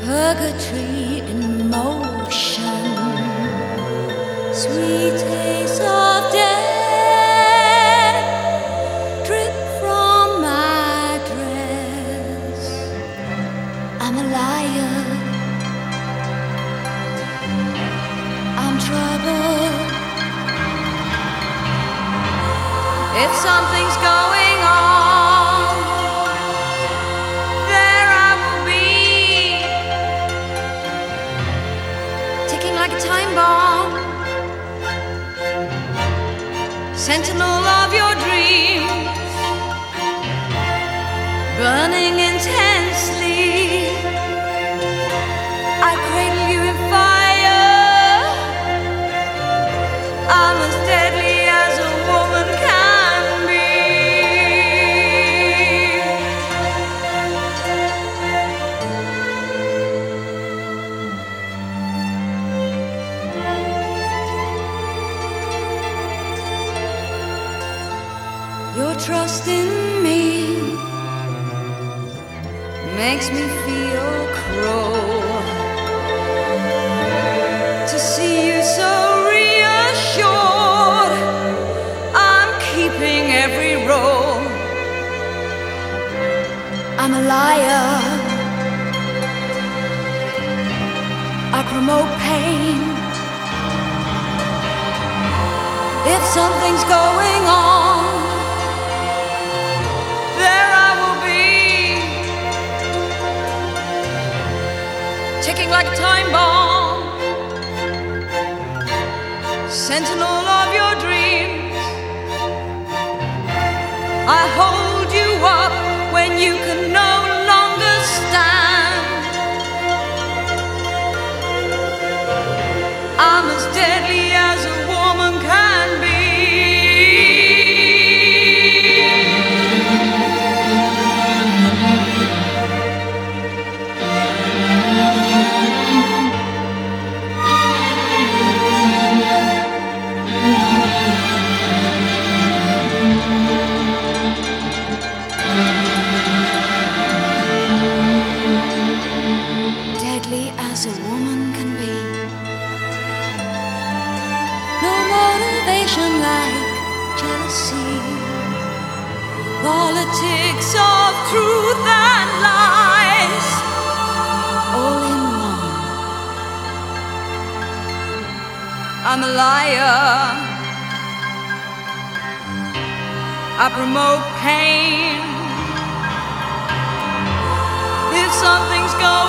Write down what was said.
Purgatory in motion, sweet taste of death drip from my dress. I'm a liar, I'm trouble. If something's going on, there I will be, ticking like a time bomb, sentinel of your dreams, burning intensely. I cradle you in fire, I'm as deadly as a woman can be. Your trust in me makes me feel crow to see you so reassured. I'm keeping every roll. I'm a liar, I promote pain. If something's going on, there I will be, ticking like a time bomb, sentinel of your dreams. I hold you up when you can no longer stand. I'm as deadly as a woman can be. Deadly as a woman can be. No motivation like jealousy. Politics of truth and lies, all in one. I'm a liar, I promote pain. If something's going